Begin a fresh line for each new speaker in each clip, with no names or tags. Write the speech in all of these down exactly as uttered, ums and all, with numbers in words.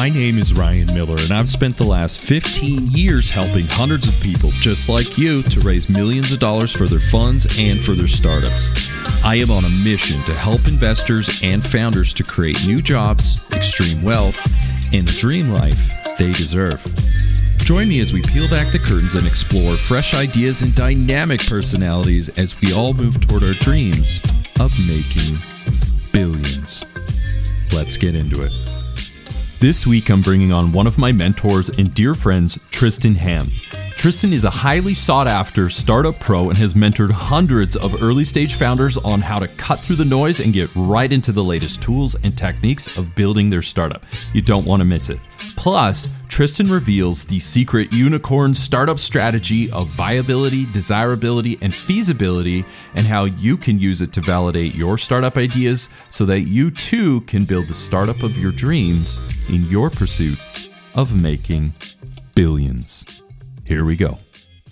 My name is Ryan Miller, and I've spent the last fifteen years helping hundreds of people just like you to raise millions of dollars for their funds and for their startups. I am on a mission to help investors and founders to create new jobs, extreme wealth, and the dream life they deserve. Join me as we peel back the curtains and explore fresh ideas and dynamic personalities as we all move toward our dreams of making billions. Let's get into it. This week, I'm bringing on one of my mentors and dear friends, Tristan Ham. Tristan is a highly sought-after startup pro and has mentored hundreds of early-stage founders on how to cut through the noise and get right into the latest tools and techniques of building their startup. You don't want to miss it. Plus, Tristan reveals the secret unicorn startup strategy of viability, desirability, and feasibility, and how you can use it to validate your startup ideas so that you too can build the startup of your dreams in your pursuit of making billions. Here we go.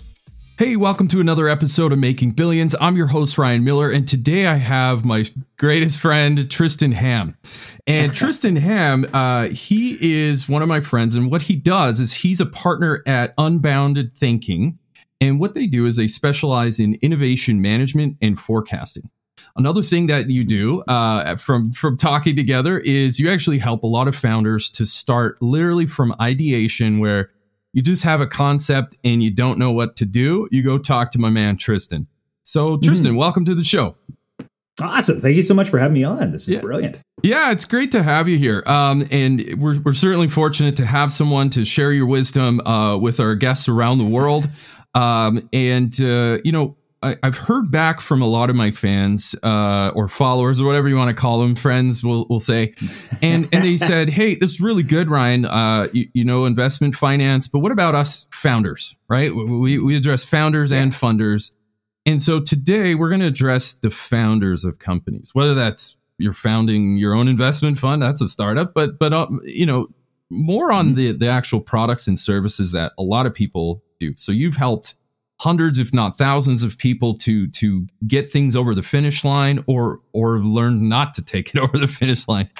Hey, welcome to another episode of Making Billions. I'm your host, Ryan Miller, and today I have my greatest friend, Tristan Ham. And Tristan Ham, uh, he is one of my friends, and what he does is he's a partner at Unbounded Thinking, and what they do is they specialize in innovation management and forecasting. Another thing that you do uh, from, from talking together is you actually help a lot of founders to start literally from ideation, where you just have a concept and you don't know what to do. You go talk to my man, Tristan. So Tristan, mm-hmm. welcome to the show.
Awesome. Thank you so much for having me on. This is
yeah.
brilliant.
Yeah, it's great to have you here. Um, and we're, we're certainly fortunate to have someone to share your wisdom uh, with our guests around the world. Um, and, uh, you know, I, I've heard back from a lot of my fans uh, or followers or whatever you want to call them, friends, we'll, we'll say. And and they said, hey, this is really good, Ryan, uh, you, you know, investment finance. But what about us founders, right? We, we address founders yeah. and funders. And so today we're going to address the founders of companies, whether that's you're founding your own investment fund. That's a startup. But, but uh, you know, more on mm-hmm. the, the actual products and services that a lot of people do. So you've helped hundreds, if not thousands, of people to to get things over the finish line, or or learn not to take it over the finish line.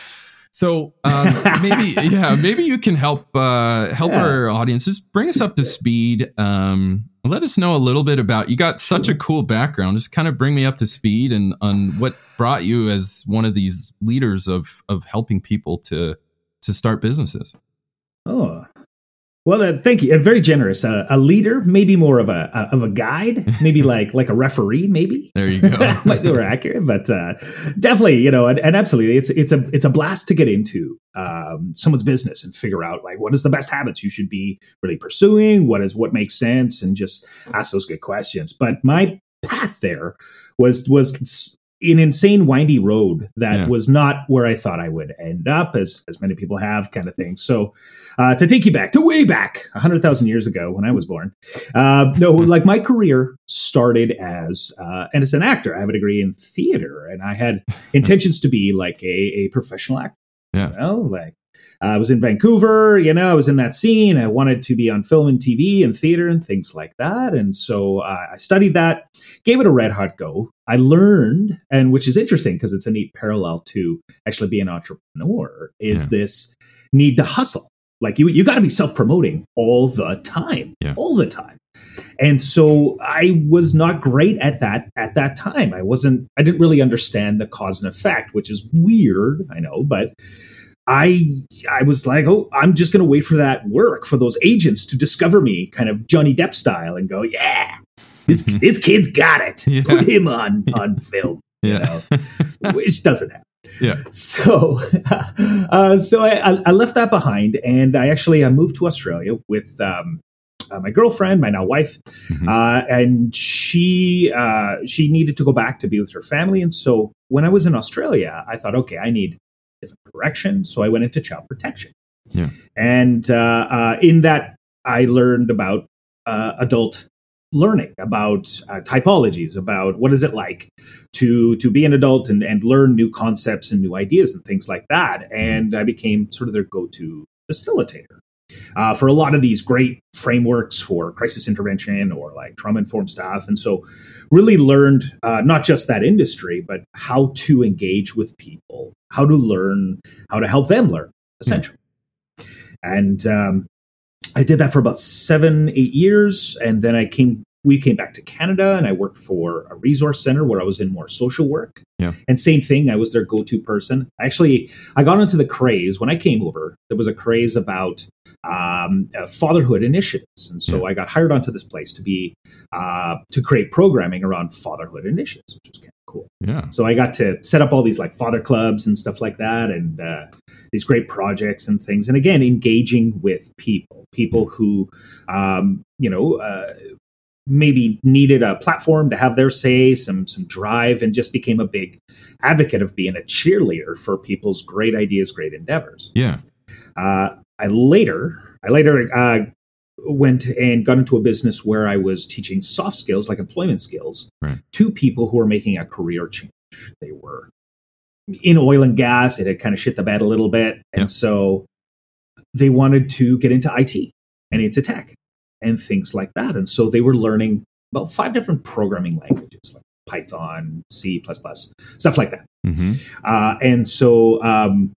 So um, maybe, yeah, maybe you can help uh, help yeah. our audiences, bring us up to speed. Um, let us know a little bit about. You got such a cool background. Just kind of bring me up to speed and on what brought you as one of these leaders of of helping people to to start businesses.
Oh. Well, uh, thank you. Uh, very generous. Uh, a leader, maybe more of a uh, of a guide, maybe like like a referee, maybe.
There you go.
Might be more accurate, but uh, definitely, you know, and, and absolutely, it's it's a it's a blast to get into um, someone's business and figure out like what is the best habits you should be really pursuing, what is what makes sense, and just ask those good questions. But my path there was was. an insane windy road that yeah. was not where I thought I would end up, as as many people have, kind of thing. So uh, to take you back to way back, one hundred thousand years ago when I was born, uh, no, like my career started as, uh, and as an actor. I have a degree in theater, and I had intentions to be like a, a professional actor.
Yeah.
You know, like uh, I was in Vancouver, you know, I was in that scene. I wanted to be on film and T V and theater and things like that. And so uh, I studied that, gave it a red hot go. I learned, and which is interesting because it's a neat parallel to actually be an entrepreneur, is yeah. this need to hustle. Like you, you got to be self-promoting all the time,
yeah.
all the time. And so I was not great at that at that time. I wasn't, I didn't really understand the cause and effect, which is weird, I know, but I I was like, oh, I'm just going to wait for that work, for those agents to discover me, kind of Johnny Depp style, and go, yeah, this this kid's got it. Yeah. Put him on on film,
yeah.
you know, which doesn't happen.
Yeah.
So, uh, so I, I left that behind, and I actually I moved to Australia with um, uh, my girlfriend, my now wife, mm-hmm. uh, and she uh, she needed to go back to be with her family, and so when I was in Australia, I thought, okay, I need different direction. So I went into child protection.
Yeah.
And uh, uh, in that, I learned about uh, adult learning, about uh, typologies, about what is it like to to be an adult and, and learn new concepts and new ideas and things like that. And I became sort of their go-to facilitator uh, for a lot of these great frameworks for crisis intervention or like trauma-informed stuff. And so really learned uh, not just that industry, but how to engage with people, how to learn, how to help them learn, essentially. And um, I did that for about seven, eight years. And then I came, we came back to Canada and I worked for a resource center where I was in more social work.
Yeah.
And same thing, I was their go-to person. Actually, I got into the craze when I came over. There was a craze about um, uh, fatherhood initiatives. And so
Yeah.
I got hired onto this place to be, uh, to create programming around fatherhood initiatives, which was kind of cool.
Yeah.
So I got to set up all these like father clubs and stuff like that, and uh, these great projects and things. And again, engaging with people, people who, um, you know, uh, maybe needed a platform to have their say, some some drive, and just became a big advocate of being a cheerleader for people's great ideas, great endeavors.
Yeah.
Uh, I later, I later uh, went and got into a business where I was teaching soft skills, like employment skills,
Right.
to people who were making a career change. They were in oil and gas. It had kind of shit the bed a little bit. And
Yeah.
so they wanted to get into I T and into tech and things like that. And so they were learning about five different programming languages, like Python, C plus plus, stuff like that.
Mm-hmm.
Uh, and so um,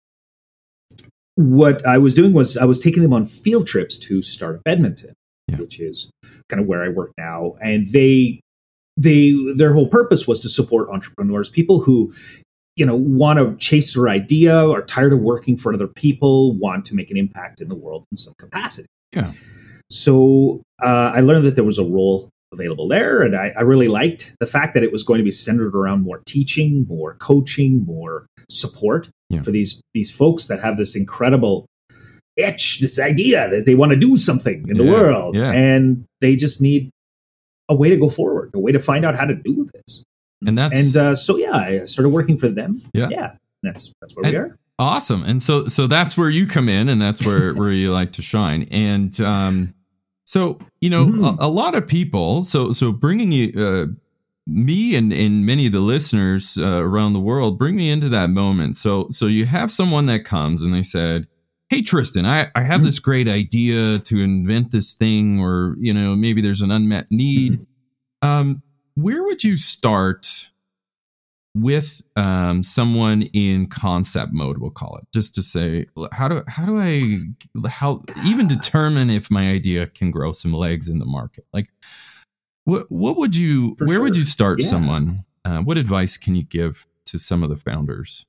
what I was doing was I was taking them on field trips to Startup Edmonton,
Yeah.
which is kind of where I work now. And they, they, their whole purpose was to support entrepreneurs, people who, you know, want to chase their idea, are tired of working for other people, want to make an impact in the world in some capacity.
Yeah.
So uh, I learned that there was a role available there, and I, I really liked the fact that it was going to be centered around more teaching, more coaching, more support
Yeah.
for these these folks that have this incredible itch, this idea that they want to do something in the
Yeah,
world,
yeah.
and they just need a way to go forward, a way to find out how to do this.
And that's
And uh, so, yeah, I started working for them.
Yeah.
yeah, that's that's where
And-
we are.
awesome. And so so that's where you come in, and that's where where you like to shine. And um so, you know,
Mhm.
a, a lot of people, so so bringing you uh me and, and many of the listeners uh, around the world, bring me into that moment. So so you have someone that comes and they said, "Hey, Tristan, I, I have
Mhm.
this great idea to invent this thing," or, you know, maybe there's an unmet need. Um, where would you start with um, someone in concept mode, we'll call it, just to say, how do how do I how even determine if my idea can grow some legs in the market? Like, what what would you
For
where would
sure.
you start
Yeah.
someone? Uh, what advice can you give to some of the founders?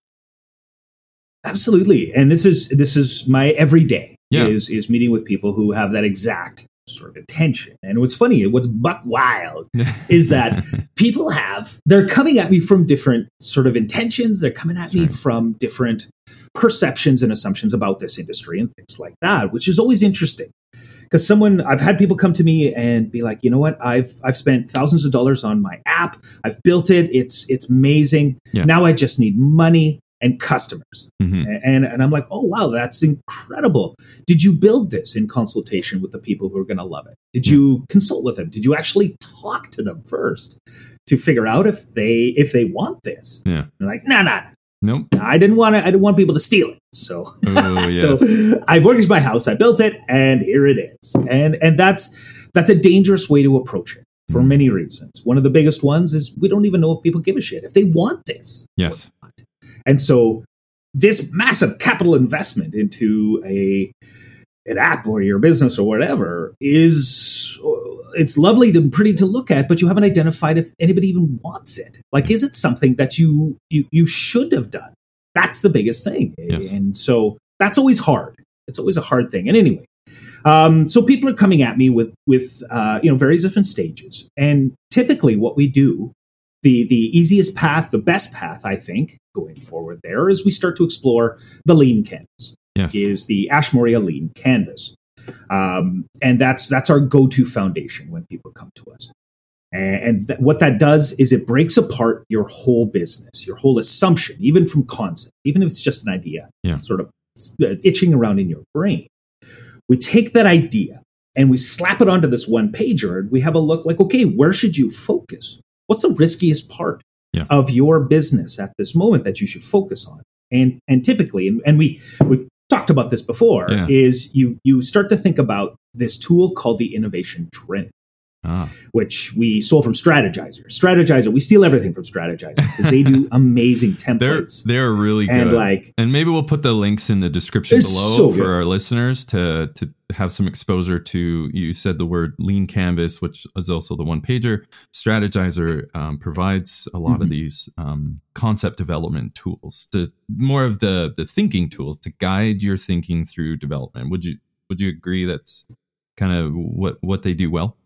Absolutely. And this is this is my everyday
Yeah.
is is meeting with people who have that exact sort of intention. And what's funny, what's buck wild is that people have, they're coming at me from different sort of intentions. They're coming at
That's
me
right.
from different perceptions and assumptions about this industry and things like that, which is always interesting. Because someone, I've had people come to me and be like, you know what, I've I've spent thousands of dollars on my app. I've built it. It's it's amazing.
Yeah.
Now I just need money and customers.
Mhm.
And, and I'm like, oh, wow, that's incredible. Did you build this in consultation with the people who are going to love it? Did you consult with them? Did you actually talk to them first to figure out if they if they want this?
Yeah.
They're like, nah, nah,
Nope.
I didn't want to. I didn't want people to steal it. So,
Oh, yes.
so I mortgaged my house. I built it, and here it is. And and that's that's a dangerous way to approach it for many reasons. One of the biggest ones is we don't even know if people give a shit if they want this.
Yes.
And so this massive capital investment into a an app or your business or whatever is, it's lovely and pretty to look at, but you haven't identified if anybody even wants it. Like, is it something that you you, you should have done? That's the biggest thing.
Yes.
And so that's always hard. It's always a hard thing. And anyway, um, so people are coming at me with, with uh, you know, various different stages. And typically what we do, The the easiest path, the best path, I think, going forward there is we start to explore the lean canvas.
Yes.
Is the Ashmoria lean canvas, um, and that's that's our go-to foundation when people come to us. And, and th- what that does is it breaks apart your whole business, your whole assumption, even from concept, even if it's just an idea,
Yeah.
sort of uh, itching around in your brain. We take that idea and we slap it onto this one pager, and we have a look like, okay, where should you focus? What's the riskiest part
Yeah.
of your business at this moment that you should focus on? And and typically, and, and we we've talked about this before,
Yeah.
is you you start to think about this tool called the innovation trend.
Ah.
which we stole from Strategizer. Strategizer, we steal everything from Strategizer because they do amazing templates.
They're they're really good.
And like,
and maybe we'll put the links in the description below
so
for
good.
our listeners to to have some exposure to. You said the word Lean Canvas, which is also the one pager. Strategizer um, provides a lot mm-hmm. of these um, concept development tools, the more of the the thinking tools to guide your thinking through development. Would you would you agree that's kind of what what they do well?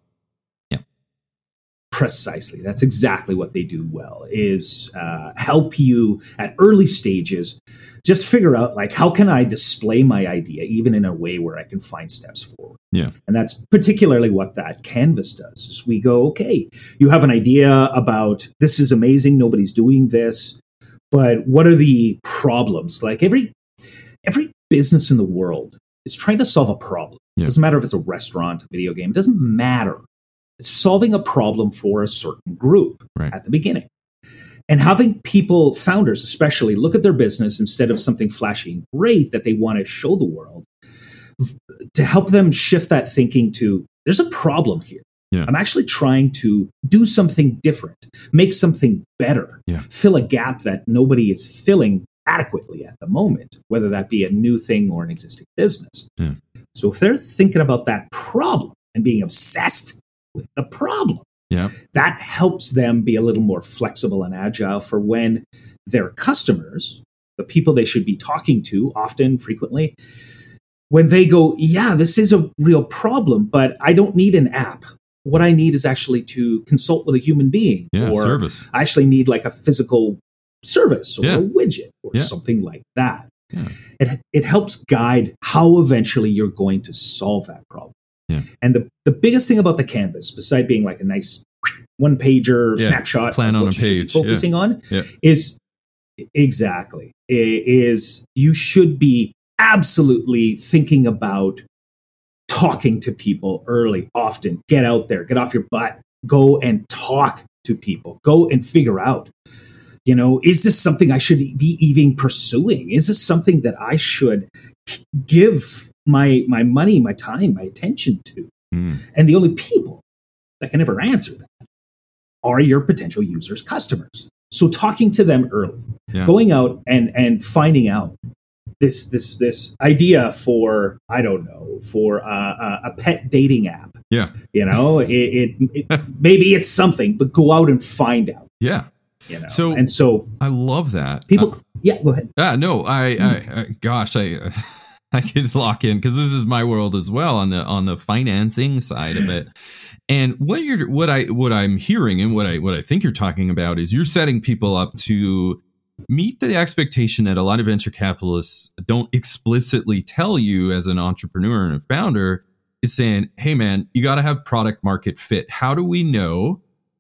Precisely. That's exactly what they do well, is uh, help you at early stages just figure out, like, how can I display my idea even in a way where I can find steps forward?
Yeah.
And that's particularly what that canvas does, is we go, okay, you have an idea about this is amazing, nobody's doing this, but what are the problems? Like every every business in the world is trying to solve a problem.
Yeah.
It doesn't matter if it's a restaurant, a video game, it doesn't matter. It's solving a problem for a certain group
right.
at the beginning. And having people, founders especially, look at their business instead of something flashy and great that they want to show the world, to help them shift that thinking to, there's a problem here.
Yeah.
I'm actually trying to do something different, make something better,
yeah.
fill a gap that nobody is filling adequately at the moment, whether that be a new thing or an existing business.
Yeah.
So if they're thinking about that problem and being obsessed with the problem,
yeah.
that helps them be a little more flexible and agile for when their customers, the people they should be talking to often, frequently, when they go, yeah, this is a real problem, but I don't need an app. What I need is actually to consult with a human being.
Yeah,
or
service.
I actually need like a physical service or
yeah.
a widget or
yeah.
something like that.
Yeah.
It, it helps guide how eventually you're going to solve that problem.
Yeah.
And the, the biggest thing about the canvas, beside being like a nice one pager
yeah.
snapshot
plan on a
what you should be
page
focusing
yeah.
on,
yeah.
is exactly is you should be absolutely thinking about talking to people early, often. Get out there, get off your butt, go and talk to people, go and figure out, you know, is this something I should be even pursuing? Is this something that I should give my my money, my time, my attention to?
Mm.
And the only people that can ever answer that are your potential users, customers. So talking to them early,
yeah.
going out and and finding out this this this idea for, I don't know, for uh, a pet dating app.
Yeah,
you know, it, it, it maybe it's something, but go out and find out.
Yeah.
You know?
So
and so
I love that.
People,
uh,
yeah, go ahead.
Yeah, no, I, I, I gosh, I, I could lock in because this is my world as well on the on the financing side of it. And what you're, what I, what I'm hearing and what I, what I think you're talking about is you're setting people up to meet the expectation that a lot of venture capitalists don't explicitly tell you as an entrepreneur and a founder, is saying, hey man, you got to have product market fit. How do we know?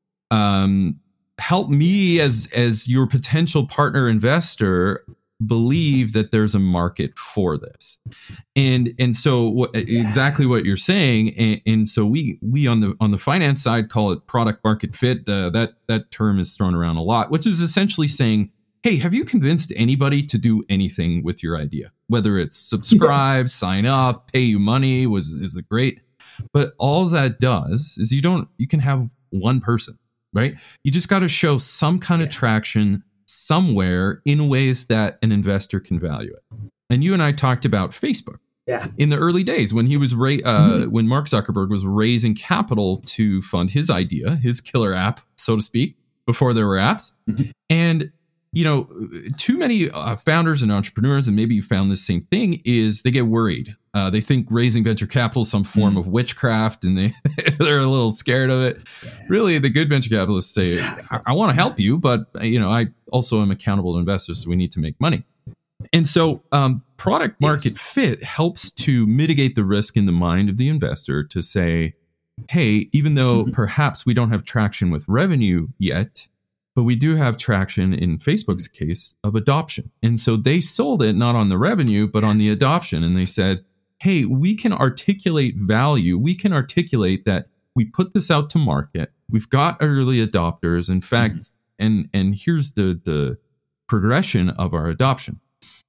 Um, help me as as your potential partner investor believe that there's a market for this. And and so what, yeah. exactly what you're saying. And, and so we we on the on the finance side call it product market fit. Uh, that that term is thrown around a lot, which is essentially saying, hey, have you convinced anybody to do anything with your idea? Whether it's subscribe, yes. sign up, pay you money, was is it great? But all that does is you don't you can have one person. Right? You just got to show some kind yeah. of traction somewhere in ways that an investor can value it. And you and I talked about Facebook
yeah.
in the early days when he was ra- uh, mm-hmm. when Mark Zuckerberg was raising capital to fund his idea, his killer app, so to speak, before there were apps. Mm-hmm. And you know, too many uh, founders and entrepreneurs, and maybe you found the same thing, is they get worried. Uh, they think raising venture capital is some form mm. of witchcraft, and they they're a little scared of it. Yeah. Really, the good venture capitalists say, "I, I want to help you, but you know, I also am accountable to investors, so we need to make money." And so, um, product market yes. fit helps to mitigate the risk in the mind of the investor to say, "Hey, even though mm-hmm. perhaps we don't have traction with revenue yet." But we do have traction in Facebook's case of adoption. And so they sold it not on the revenue, but yes. on the adoption. And they said, hey, we can articulate value. We can articulate that we put this out to market. We've got early adopters. In fact, mm-hmm. and and here's the, the progression of our adoption.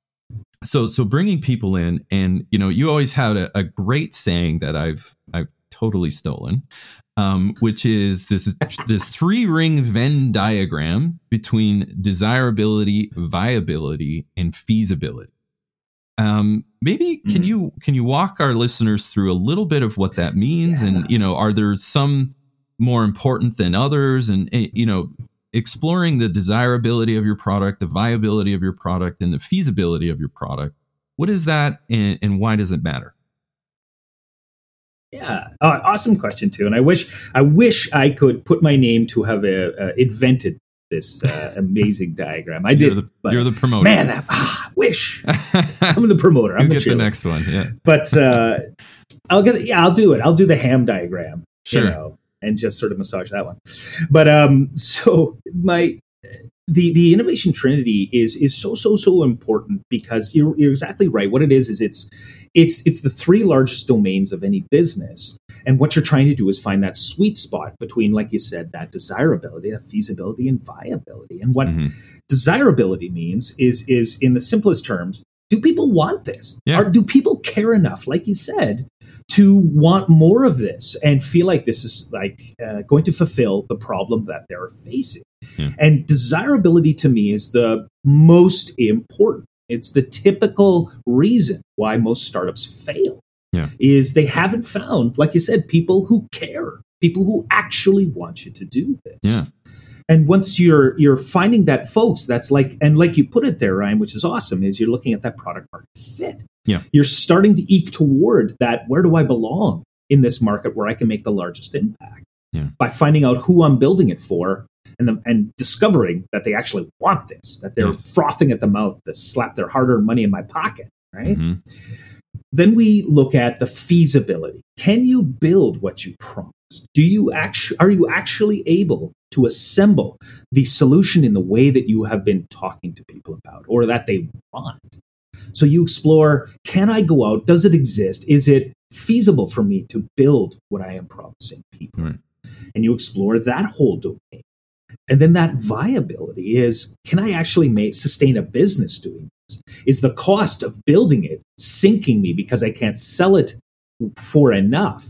So so bringing people in, and you know, you always had a, a great saying that I've I've totally stolen, um, which is this this three ring Venn diagram between desirability, viability, and feasibility. Um, maybe can mm. you can you walk our listeners through a little bit of what that means, yeah. and you know, are there some more important than others, and you know, exploring the desirability of your product, the viability of your product, and the feasibility of your product. What is that, and, and why does it matter?
Yeah, uh, awesome question too. And I wish I wish I could put my name to have uh, uh, invented this uh, amazing diagram. I did,
you're the,
but
you're the promoter.
Man, I ah, wish I'm the promoter. I'm
you
the
get the next one. Yeah,
but uh, I'll get. Yeah, I'll do it. I'll do the ham diagram.
Sure.
You know, and just sort of massage that one. But um, so my. The the innovation trinity is is so so so important because you're you're exactly right. What it is is it's it's it's the three largest domains of any business, and what you're trying to do is find that sweet spot between, like you said, that desirability, that feasibility, and viability. And what mm-hmm. desirability means is is in the simplest terms, do people want this?
Yeah.
Or do people care enough, like you said, to want more of this and feel like this is like uh, going to fulfill the problem that they're facing? Yeah. And desirability to me is the most important. It's the typical reason why most startups fail.
Yeah.
Is they haven't found, like you said, people who care, people who actually want you to do this.
Yeah.
And once you're you're finding that, folks, that's like, and like you put it there, Ryan, which is awesome, is you're looking at that product market fit.
Yeah.
You're starting to eke toward that, where do I belong in this market where I can make the largest impact?
Yeah. By
finding out who I'm building it for and the, and discovering that they actually want this, that they're
yes.
frothing at the mouth to slap their hard-earned money in my pocket, right?
Mm-hmm.
Then we look at the feasibility. Can you build what you promised? Do you actually, are you actually able to assemble the solution in the way that you have been talking to people about or that they want? So you explore, can I go out? Does it exist? Is it feasible for me to build what I am promising people?
Right.
And you explore that whole domain. And then that viability is, can I actually make, sustain a business doing this? Is the cost of building it sinking me because I can't sell it for enough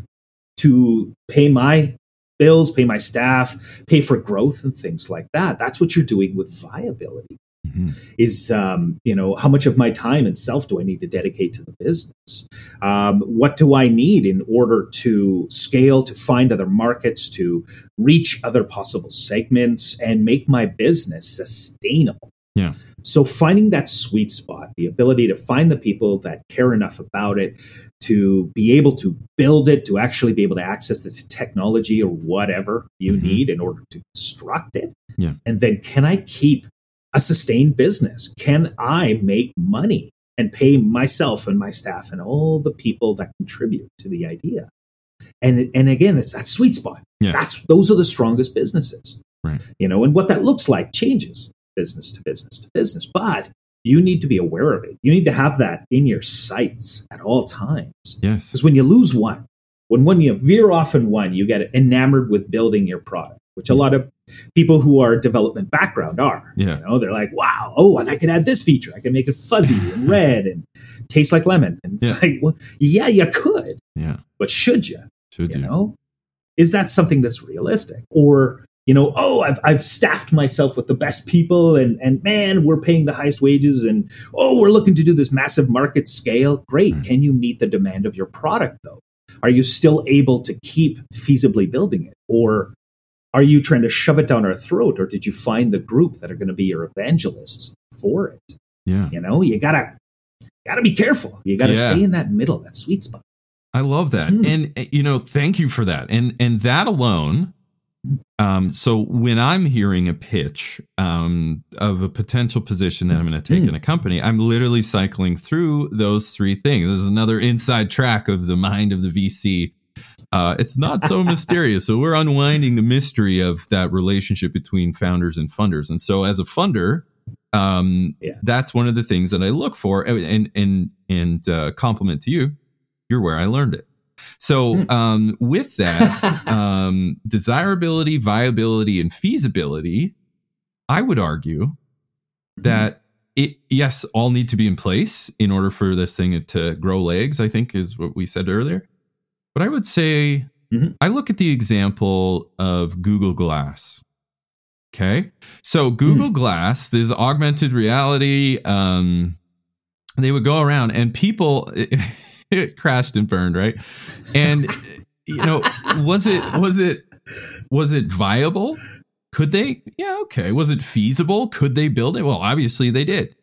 to pay my bills, pay my staff, pay for growth and things like that? That's what you're doing with viability. Mm-hmm. Is, um, you know, how much of my time and self do I need to dedicate to the business? Um, what do I need in order to scale, to find other markets, to reach other possible segments and make my business sustainable?
Yeah.
So finding that sweet spot, the ability to find the people that care enough about it, to be able to build it, to actually be able to access the technology or whatever you mm-hmm. need in order to construct it.
Yeah.
And then can I keep a sustained business? Can I make money and pay myself and my staff and all the people that contribute to the idea? And and again, it's that sweet spot.
Yeah.
That's those are the strongest businesses.
Right.
You know, and what that looks like changes business to business to business. But you need to be aware of it. You need to have that in your sights at all times.
Yes.
Because when you lose one, when one you veer off in one, you get enamored with building your product, which a lot of people who are development background are.
Yeah.
You know, they're like, wow, oh, and I can add this feature. I can make it fuzzy and red and taste like lemon. And it's
yeah.
like, well, yeah, you could.
Yeah.
But should you?
Should you?
You know? Is that something that's realistic? Or, you know, oh, I've I've staffed myself with the best people and and man, we're paying the highest wages and oh, we're looking to do this massive market scale. Great. Mm. Can you meet the demand of your product though? Are you still able to keep feasibly building it? Or are you trying to shove it down our throat, or did you find the group that are going to be your evangelists for it?
Yeah.
You know, you gotta gotta be careful. You gotta
yeah.
stay in that middle, that sweet spot.
I love that. Mm. And, you know, thank you for that. And and that alone, um, so when I'm hearing a pitch um, of a potential position that I'm going to take mm. in a company, I'm literally cycling through those three things. This is another inside track of the mind of the V C. Uh, it's not so mysterious. So we're unwinding the mystery of that relationship between founders and funders. And so as a funder, um, yeah. that's one of the things that I look for. And and and uh, compliment to you, you're where I learned it. So um, with that, um, desirability, viability, and feasibility, I would argue that it, yes, all need to be in place in order for this thing to grow legs, I think is what we said earlier. But I would say Mm-hmm. I look at the example of Google Glass. Okay. So Google mm. Glass, there's augmented reality. Um, they would go around and people, it, it crashed and burned, right? And, you know, was it, was it, was it viable? Could they? Yeah, okay. Was it feasible? Could they build it? Well, obviously they did.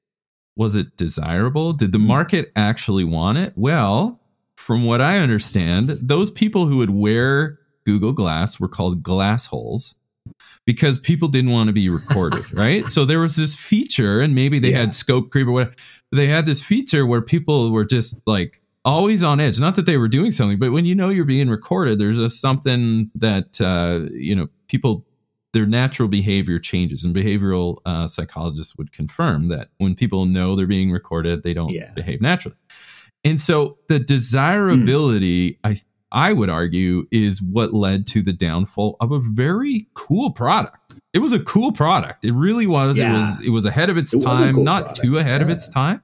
Was it desirable? Did the market actually want it? Well, from what I understand, those people who would wear Google Glass were called glass holes because people didn't want to be recorded, right? So there was this feature, and maybe they yeah. had scope creep or whatever. They had this feature where people were just like always on edge. Not that they were doing something, but when you know you're being recorded, there's a something that, uh, you know, people... their natural behavior changes, and behavioral uh, psychologists would confirm that when people know they're being recorded, they don't yeah. behave naturally. And so the desirability, mm. I I would argue, is what led to the downfall of a very cool product. It was a cool product. It really was. Yeah. It was it was ahead of its it time, cool not product. too ahead yeah. of its time,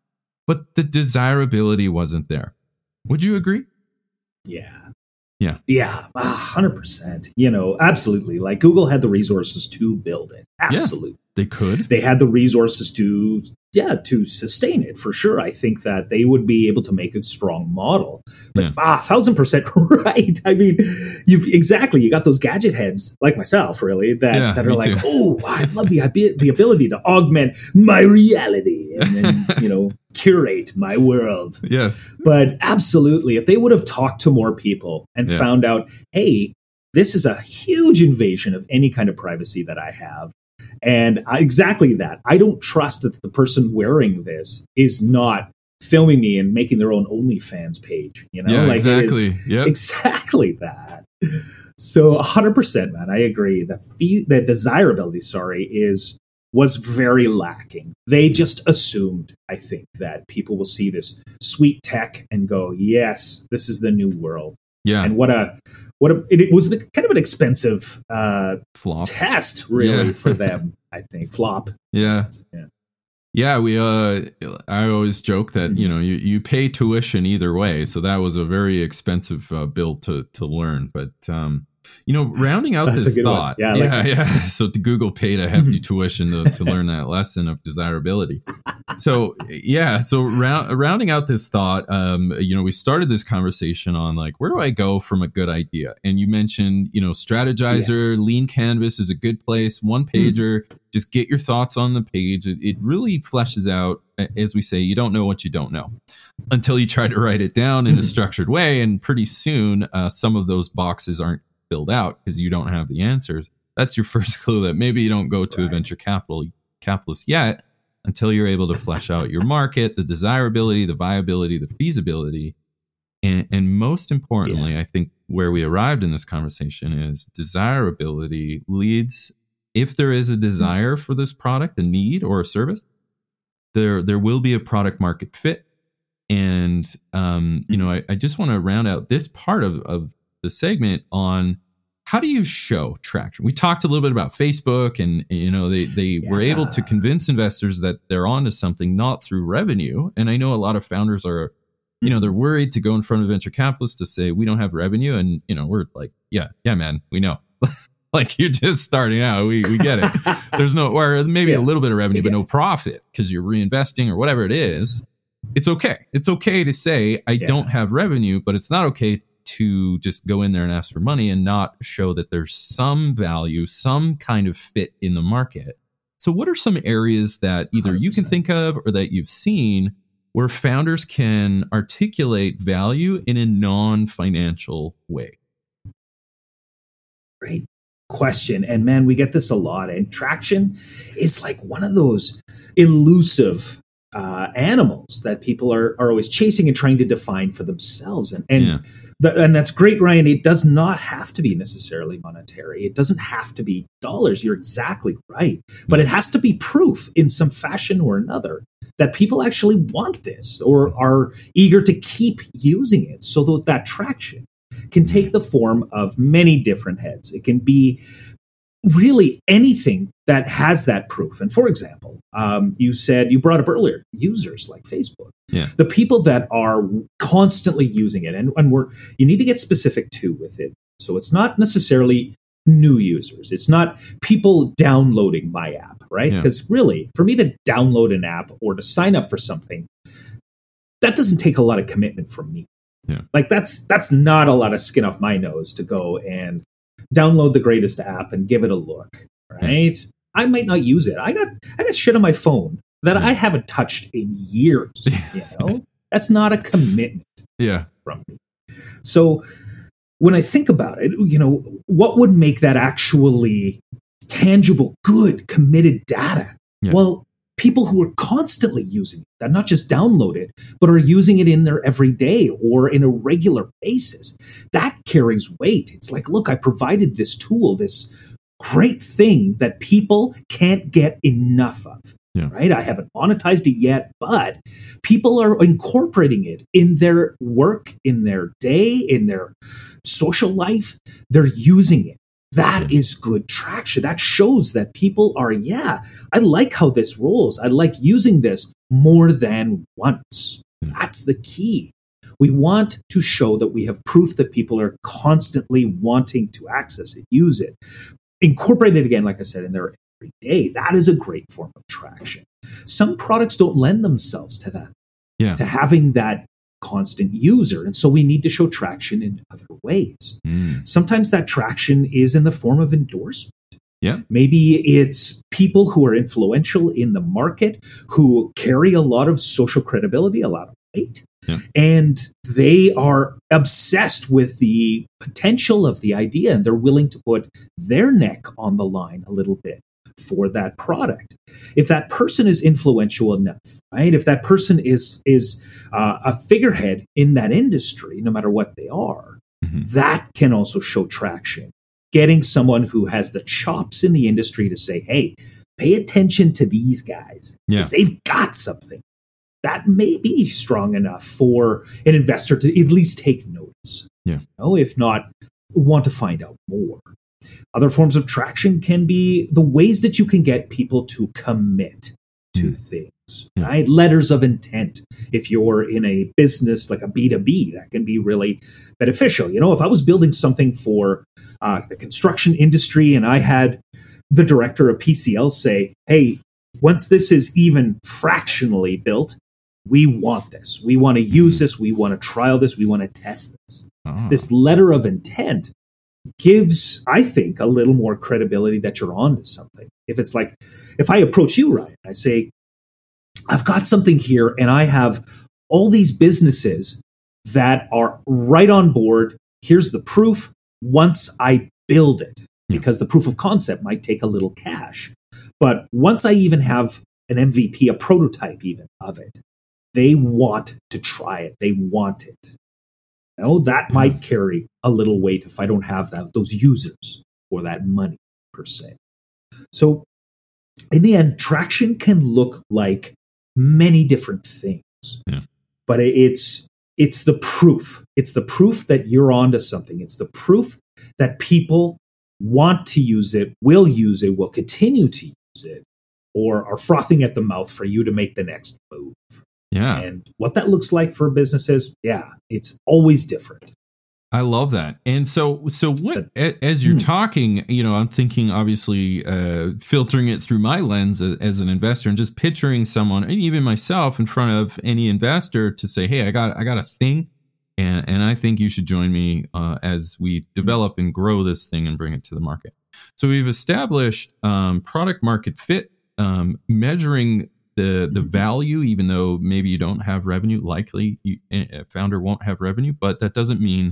but the desirability wasn't there. Would you agree?
Yeah.
Yeah.
Yeah. A hundred percent. You know, absolutely. Like Google had the resources to build it. Absolutely.
Yeah, they could.
They had the resources to, yeah, to sustain it for sure. I think that they would be able to make a strong model. But yeah. ah, thousand percent right. I mean, you've exactly, you got those gadget heads like myself, really, that, yeah, that are like, too. oh, I love the, the ability to augment my reality and then, you know, curate my world.
Yes.
But absolutely, if they would have talked to more people and yeah. found out, hey, this is a huge invasion of any kind of privacy that I have. And I, exactly that. I don't trust that the person wearing this is not filming me and making their own OnlyFans page. You know,
yeah,
like
exactly. Yep.
Exactly that. So one hundred percent, man, I agree. The fee- the desirability, sorry, is was very lacking. They just assumed, I think, that people will see this sweet tech and go, yes, this is the new world.
Yeah.
And what a, what a, it, it was kind of an expensive uh,
flop
test, really,
yeah.
for them, I think. Flop.
Yeah.
Yeah.
Yeah, we. Uh, I always joke that mm-hmm. you know you, you pay tuition either way, so that was a very expensive uh, bill to to learn. But um, you know, rounding out
That's
this
a good
thought,
one. yeah,
yeah,
like
yeah. So Google paid a hefty tuition to, to learn that lesson of desirability. So yeah, so round, rounding out this thought, um, you know, we started this conversation on like, where do I go from a good idea? And you mentioned, you know, Strategizer, yeah. Lean Canvas is a good place. One pager. Mm-hmm. Just get your thoughts on the page. It, it really fleshes out, as we say, you don't know what you don't know until you try to write it down in a structured way. And pretty soon, uh, some of those boxes aren't filled out because you don't have the answers. That's your first clue that maybe you don't go to right. a venture capital capitalist yet until you're able to flesh out your market, the desirability, the viability, the feasibility. And, and most importantly, yeah. I think where we arrived in this conversation is desirability leads. If there is a desire for this product, a need or a service, there there will be a product market fit. And, um, you know, I, I just want to round out this part of, of the segment on how do you show traction? We talked a little bit about Facebook and, you know, they, they yeah. were able to convince investors that they're onto something, not through revenue. And I know a lot of founders are, you know, they're worried to go in front of venture capitalists to say, we don't have revenue. And, you know, we're like, yeah, yeah, man, we know. Like you're just starting out. We we get it. There's no, or maybe yeah. a little bit of revenue, but no profit because you're reinvesting or whatever it is. It's okay. It's okay to say, I yeah. don't have revenue, but it's not okay to just go in there and ask for money and not show that there's some value, some kind of fit in the market. So what are some areas that either one hundred percent you can think of or that you've seen where founders can articulate value in a non-financial way?
Great question. And man, we get this a lot. And traction is like one of those elusive uh, animals that people are, are always chasing and trying to define for themselves. And and,
yeah.
the, and that's great, Ryan. It does not have to be necessarily monetary. It doesn't have to be dollars. You're exactly right. But it has to be proof in some fashion or another that people actually want this or are eager to keep using it. So that, that traction can take the form of many different heads. It can be really anything that has that proof. And for example, um, you said, you brought up earlier, users like Facebook.
Yeah.
The people that are constantly using it, and, and we're, you need to get specific too with it. So it's not necessarily new users. It's not people downloading my app, right? Because yeah. really, for me to download an app or to sign up for something, that doesn't take a lot of commitment from me.
Yeah.
Like that's that's not a lot of skin off my nose to go and download the greatest app and give it a look, right? Yeah. I might not use it. I got I got shit on my phone that yeah. I haven't touched in years. You know, that's not a commitment.
Yeah.
From me. So when I think about it, you know, what would make that actually tangible, good, committed data? Yeah. Well, people who are constantly using it, that not just download it, but are using it in their everyday or in a regular basis. That carries weight. It's like, look, I provided this tool, this great thing that people can't get enough of. Yeah. Right? I haven't monetized it yet, but people are incorporating it in their work, in their day, in their social life. They're using it. That is good traction. That shows that people are, yeah, I like how this rolls. I like using this more than once. That's the key. We want to show that we have proof that people are constantly wanting to access it, use it. Incorporate it again, like I said, in their every day. That is a great form of traction. Some products don't lend themselves to that,
yeah.
to having that constant user. And so we need to show traction in other ways.
Mm.
Sometimes that traction is in the form of endorsement.
Yeah.
Maybe it's people who are influential in the market, who carry a lot of social credibility, a lot of weight,
yeah.
and they are obsessed with the potential of the idea, and they're willing to put their neck on the line a little bit for that product. If that person is influential enough, right? If that person is is uh, a figurehead in that industry, no matter what they are,
mm-hmm.
that can also show traction. Getting someone who has the chops in the industry to say, hey, pay attention to these guys, because
yeah.
they've got something. That may be strong enough for an investor to at least take notice.
Yeah.
You know, if not, want to find out more. Other forms of traction can be the ways that you can get people to commit to mm. things,
yeah.
right? Letters of intent. If you're in a business like a B two B, that can be really beneficial. You know, if I was building something for uh, the construction industry and I had the director of P C L say, hey, once this is even fractionally built, we want this. We want to use this. We want to trial this. We want to test this.
Oh.
This letter of intent gives, I think, a little more credibility that you're onto something. If it's like, if I approach you, Ryan, I say, I've got something here and I have all these businesses that are right on board. Here's the proof once I build it,
yeah.
because the proof of concept might take a little cash. But once I even have an M V P, a prototype even of it, they want to try it. They want it. You know, that might carry a little weight if I don't have that, those users or that money per se. So in the end, traction can look like many different things,
yeah.
but it's it's the proof. It's the proof that you're onto something. It's the proof that people want to use it, will use it, will continue to use it, or are frothing at the mouth for you to make the next move.
Yeah.
And what that looks like for businesses, yeah, it's always different.
I love that. And so, so what, but, as you're hmm. talking, you know, I'm thinking, obviously, uh, filtering it through my lens as, as an investor and just picturing someone, and even myself, in front of any investor to say, hey, I got, I got a thing, and, and I think you should join me uh, as we develop and grow this thing and bring it to the market. So we've established um, product market fit, um, measuring the the value, even though maybe you don't have revenue. Likely you, a founder won't have revenue, but that doesn't mean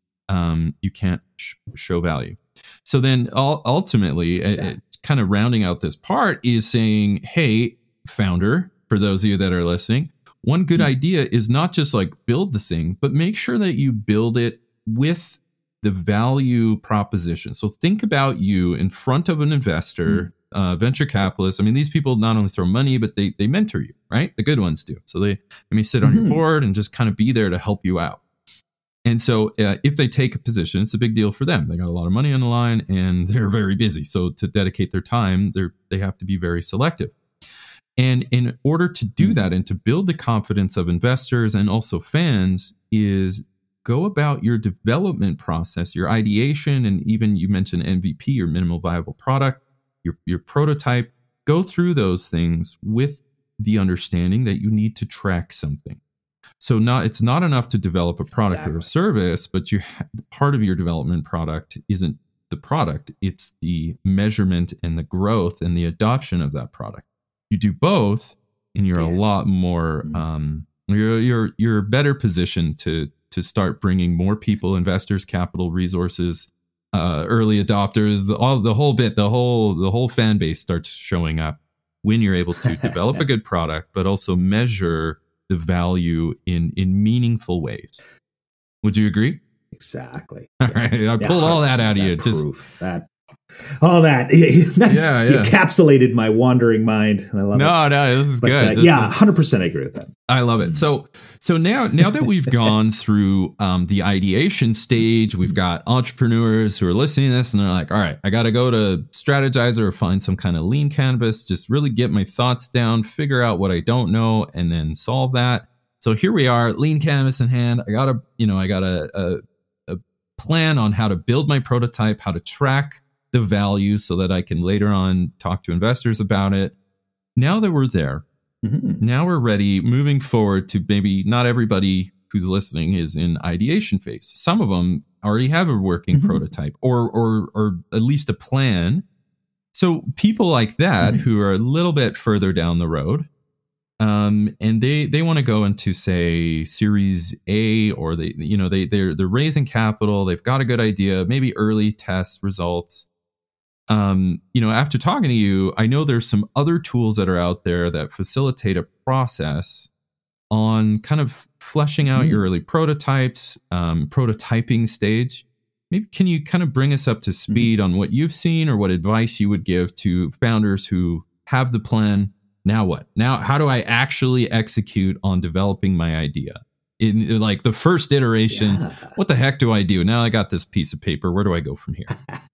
um, you can't sh- show value. So then ultimately, exactly. uh, kind of rounding out this part is saying, hey, founder, for those of you that are listening, one good mm-hmm. idea is not just like build the thing, but make sure that you build it with the value proposition. So think about you in front of an investor, mm-hmm. Uh, venture capitalists. I mean, these people not only throw money, but they they mentor you, right? The good ones do. So they let me sit on mm-hmm. your board and just kind of be there to help you out. And so uh, if they take a position, it's a big deal for them. They got a lot of money on the line and they're very busy. So to dedicate their time, they're, they have to be very selective. And in order to do that and to build the confidence of investors and also fans is go about your development process, your ideation, and even you mentioned M V P, your minimal viable product, your, your prototype. Go through those things with the understanding that you need to track something. So not it's not enough to develop a product exactly. or a service, but you ha- part of your development product isn't the product, it's the measurement and the growth and the adoption of that product. You do both, and you're yes. a lot more um, you're you're you're better positioned to to start bringing more people, investors, capital, resources, uh, early adopters, the all the whole bit, the whole the whole fan base starts showing up when you're able to develop a good product, but also measure the value in in meaningful ways. Would you agree?
Exactly.
All right, I pulled yeah, all that out of you.
Just that, all that. That's, yeah, yeah. You encapsulated my wandering mind. I love
no,
it.
No, no, this is
but,
good.
Uh,
this
yeah,
is,
one hundred percent I agree with that.
I love it. So, so now, now that we've gone through um, the ideation stage, we've got entrepreneurs who are listening to this and they're like, all right, I got to go to Strategizer or find some kind of lean canvas, just really get my thoughts down, figure out what I don't know, and then solve that. So here we are, lean canvas in hand. I got a, you know, I got a, a, a plan on how to build my prototype, how to track the value so that I can later on talk to investors about it. Now that we're there, mm-hmm. now we're ready, moving forward to maybe not everybody who's listening is in ideation phase. Some of them already have a working mm-hmm. prototype or, or, or at least a plan. So people like that mm-hmm. who are a little bit further down the road, um, and they, they want to go into say Series A, or they, you know, they, they're, they're raising capital. They've got a good idea, maybe early test results. Um, you know, after talking to you, I know there's some other tools that are out there that facilitate a process on kind of fleshing out mm. your early prototypes, um, prototyping stage. Maybe can you kind of bring us up to speed mm. on what you've seen or what advice you would give to founders who have the plan? Now what? Now, how do I actually execute on developing my idea? In like the first iteration, yeah. What the heck do I do? Now I got this piece of paper. Where do I go from here?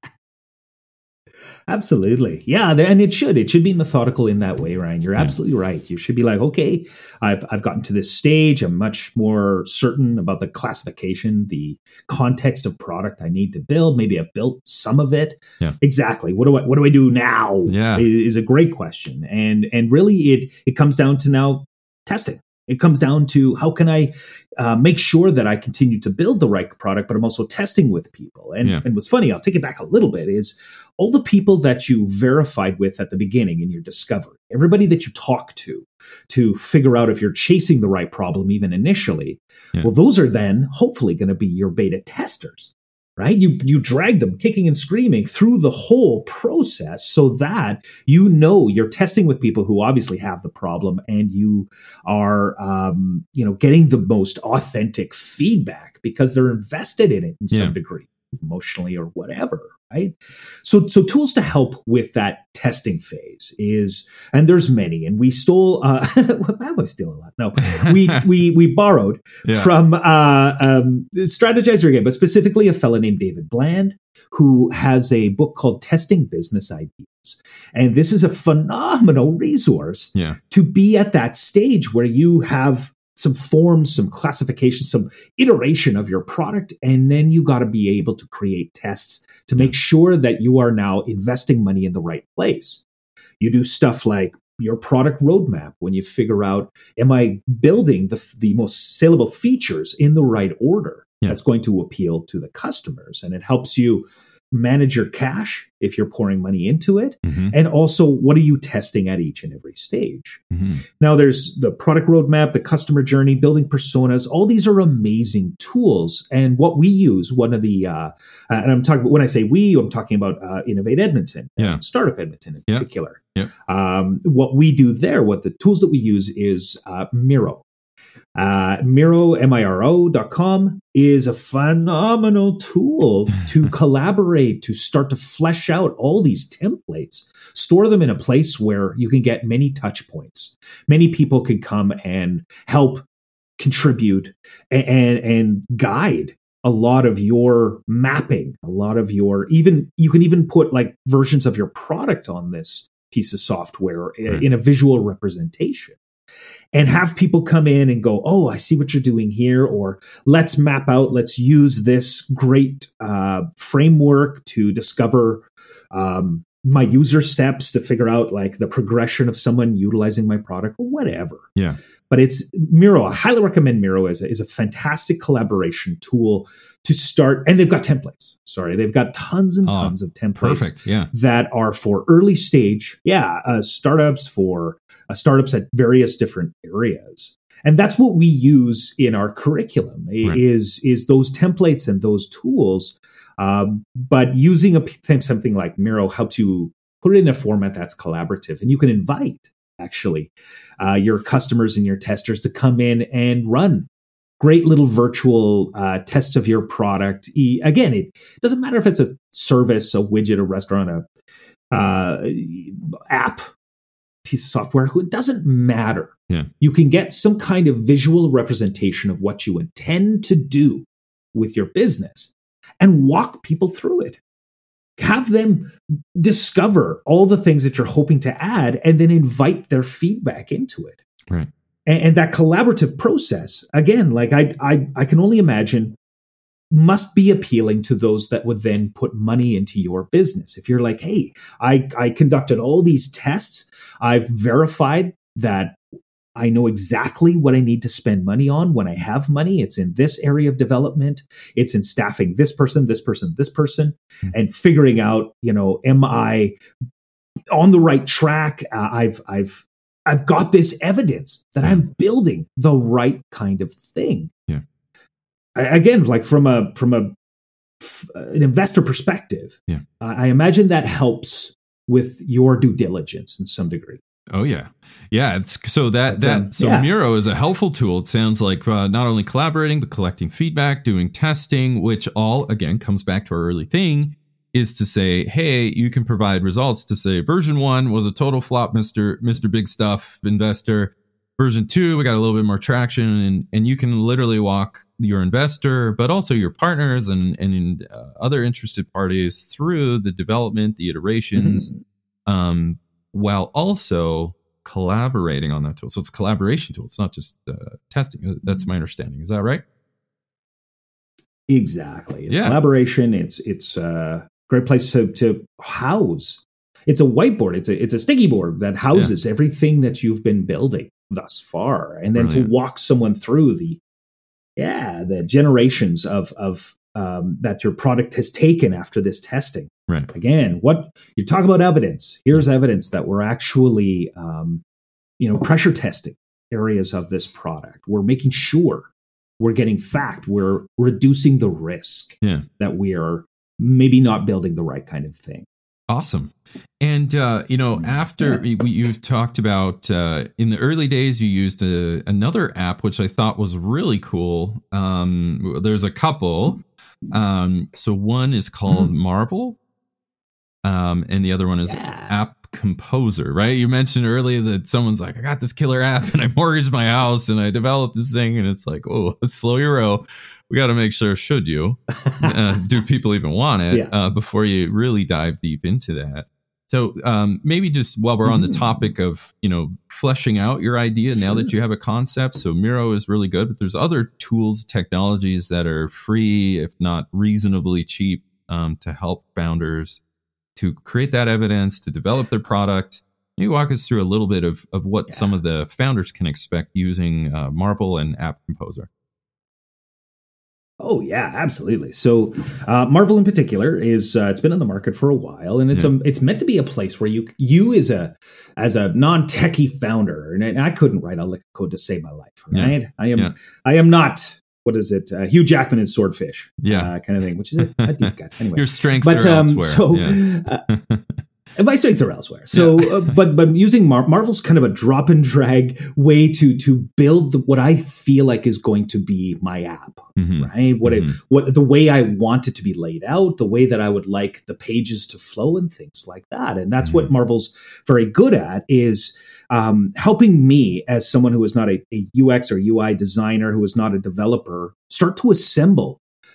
Absolutely. Yeah. And it should, it should be methodical in that way, Ryan. You're absolutely yeah. right. You should be like, okay, I've, I've gotten to this stage. I'm much more certain about the classification, the context of product I need to build. Maybe I've built some of it. Yeah. Exactly. What do I, what do I do now?
Yeah.
Is a great question. And, and really it, it comes down to now testing. It comes down to how can I uh, make sure that I continue to build the right product, but I'm also testing with people. And, yeah. and what's funny, I'll take it back a little bit, is all the people that you verified with at the beginning in your discovery, everybody that you talk to, to figure out if you're chasing the right problem even initially, yeah. well, those are then hopefully going to be your beta testers. Right? You you drag them kicking and screaming through the whole process so that you know you're testing with people who obviously have the problem and you are um, you know getting the most authentic feedback because they're invested in it in some yeah. degree, emotionally or whatever. Right? So so tools to help with that testing phase is, and there's many, and we stole uh how do I steal a lot? No, we we we borrowed yeah. from uh um Strategizer again, but specifically a fellow named David Bland, who has a book called Testing Business Ideas. And this is a phenomenal resource
yeah.
to be at that stage where you have some forms, some classification, some iteration of your product. And then you got to be able to create tests to make sure that you are now investing money in the right place. You do stuff like your product roadmap when you figure out, am I building the, the most saleable features in the right order yeah. that's going to appeal to the customers? And it helps you manage your cash if you're pouring money into it. Mm-hmm. And also, what are you testing at each and every stage? Mm-hmm. Now, there's the product roadmap, the customer journey, building personas. All these are amazing tools. And what we use, one of the, uh, and I'm talking about, when I say we, I'm talking about uh, Innovate Edmonton,
yeah.
and Startup Edmonton in
yeah.
particular.
Yeah.
Um, what we do there, what the tools that we use is uh, Miro. Uh, Miro, M I R O dot com is a phenomenal tool to collaborate, to start to flesh out all these templates, store them in a place where you can get many touch points. Many people can come and help contribute and, and, and guide a lot of your mapping, a lot of your even you can even put like versions of your product on this piece of software
right.
in a visual representation. And have people come in and go, oh, I see what you're doing here, or let's map out, let's use this great uh, framework to discover um, my user steps to figure out like the progression of someone utilizing my product or whatever.
Yeah.
But it's Miro. I highly recommend Miro as a, is a fantastic collaboration tool to start. And they've got templates. Sorry, they've got tons and tons oh, of templates
perfect. Yeah.
that are for early stage, yeah, uh, startups for uh, startups at various different areas. And that's what we use in our curriculum right. is is those templates and those tools. Um, but using a something like Miro helps you put it in a format that's collaborative, and you can invite actually uh, your customers and your testers to come in and run great little virtual uh, tests of your product. E- again, it doesn't matter if it's a service, a widget, a restaurant, a uh, app, piece of software. It doesn't matter.
Yeah.
You can get some kind of visual representation of what you intend to do with your business and walk people through it. Have them discover all the things that you're hoping to add and then invite their feedback into it.
Right.
And, and that collaborative process, again, like I, I, I can only imagine, must be appealing to those that would then put money into your business. If you're like, hey, I, I conducted all these tests, I've verified that I know exactly what I need to spend money on when I have money. It's in this area of development. It's in staffing this person, this person, this person, mm-hmm. and figuring out, you know, am I on the right track? Uh, I've, I've, I've got this evidence that I'm building the right kind of thing.
Yeah.
I, again, like from a from a an investor perspective,
yeah.
I, I imagine that helps with your due diligence in some degree.
Oh yeah, yeah. It's so that
That's,
that
um,
so
yeah.
Miro is a helpful tool. It sounds like uh, not only collaborating but collecting feedback, doing testing, which all again comes back to our early thing, is to say, hey, you can provide results to say version one was a total flop, Mister Mister Big Stuff investor. Version two, we got a little bit more traction, and and you can literally walk your investor, but also your partners and and uh, other interested parties through the development, the iterations. Mm-hmm. Um, while also collaborating on that tool. So it's a collaboration tool. It's not just uh, testing. That's my understanding. Is that right?
Exactly. It's
yeah.
collaboration. It's it's a great place to to house. It's a whiteboard. It's a it's a sticky board that houses yeah. everything that you've been building thus far, and then Brilliant. to walk someone through the yeah the generations of of um, that your product has taken after this testing.
Right.
Again, what you talk about evidence. Here's evidence that we're actually, um, you know, pressure testing areas of this product. We're making sure we're getting fact. We're reducing the risk
yeah.
that we are maybe not building the right kind of thing.
Awesome. And, uh, you know, after yeah. we, you've talked about uh, in the early days, you used a, another app, which I thought was really cool. Um, there's a couple. Um, so one is called mm-hmm. Marvel. Um, and the other one is
yeah.
App Composer, right? You mentioned earlier that someone's like, I got this killer app and I mortgaged my house and I developed this thing. And it's like, oh, let's slow your roll. We got to make sure, should you? uh, do people even want it yeah. uh, before you really dive deep into that? So um, maybe just while we're on the topic of, you know, fleshing out your idea sure. now that you have a concept. So Miro is really good, but there's other tools, technologies that are free, if not reasonably cheap, um, to help founders to create that evidence, to develop their product. Can you walk us through a little bit of, of what yeah. some of the founders can expect using uh, Marvel and App Composer?
Oh yeah, absolutely. So uh, Marvel in particular is uh, it's been on the market for a while, and it's yeah. a it's meant to be a place where you you as a as a non-techie founder, and I couldn't write a lick of code to save my life. Right? Yeah. I am yeah. I am not. What is it? Uh, Hugh Jackman in Swordfish,
yeah,
uh, kind of thing. Which is a, a deep cut. Anyway,
your strengths
but,
are
um,
elsewhere.
So,
yeah.
uh, my strengths are elsewhere. So, yeah. uh, but but using Mar- Marvel's kind of a drop and drag way to to build the, what I feel like is going to be my app,
mm-hmm.
right? What
mm-hmm.
it, what the way I want it to be laid out, the way that I would like the pages to flow, and things like that. And that's mm-hmm. what Marvel's very good at is. Um, helping me as someone who is not a, a U X or U I designer, who is not a developer, start to assemble